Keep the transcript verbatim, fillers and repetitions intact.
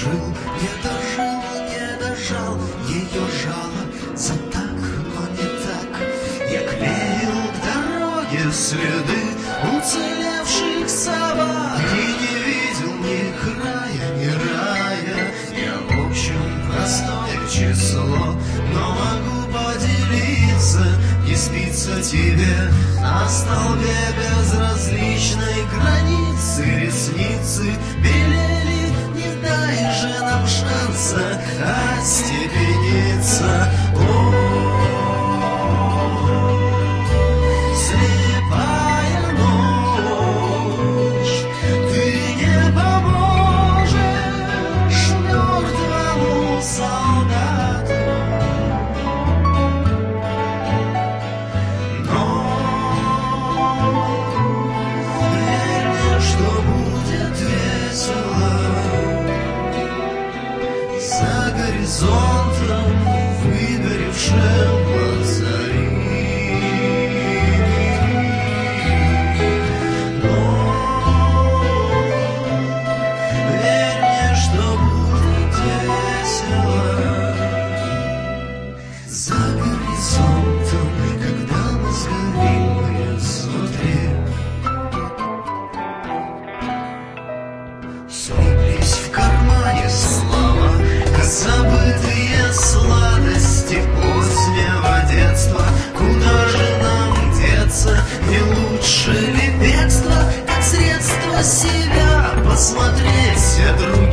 жил, не дожил, не дожал ее жало за так, но не так. Я клеил к дороге следы уцелевших собак и не видел ни края, ни рая. Я в общем простое число, но могу поделиться. Не спится тебе на столбе безразличной границы. Ресницы белели, не дай же нам шанса остепениться. О, слепая ночь, ты не поможешь мертвому солдату. За горизонтом, выгоревшим от зари. Но верь мне, что будет весело. За горизонтом, когда мы сгорим изнутри. Слиплись в кармане слова, забытые сладости позднего детства. Куда же нам деться? Не лучше ли бегство, как средство себя посмотреть все другие?